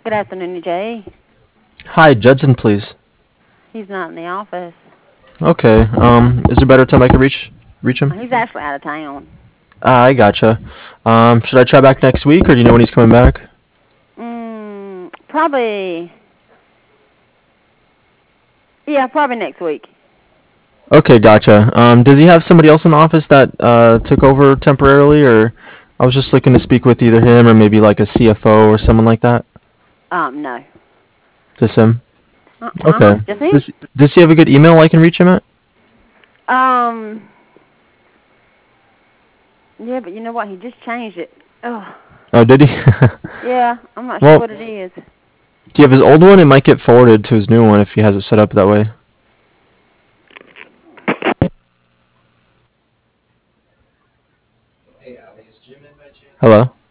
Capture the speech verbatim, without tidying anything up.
Good afternoon, Jay. Hi, Judson, please. He's not in the office. Okay. Um, is there a better time I could reach reach him? He's actually out of town. Ah, I gotcha. Um, should I try back next week, or do you know when he's coming back? Mm, probably. Yeah, probably next week. Okay, gotcha. Um, does he have somebody else in the office that uh took over temporarily, or I was just looking to speak with either him or maybe like a C F O or someone like that. Um, no. Just him. Uh huh. Okay. Just him. Does Does he have a good email I can reach him at? Um. Yeah, but you know what? He just changed it. Oh. Oh, did he? Yeah, I'm not sure Well, what it is. do you have his old one? It might get forwarded to his new one if he has it set up that way. Hello.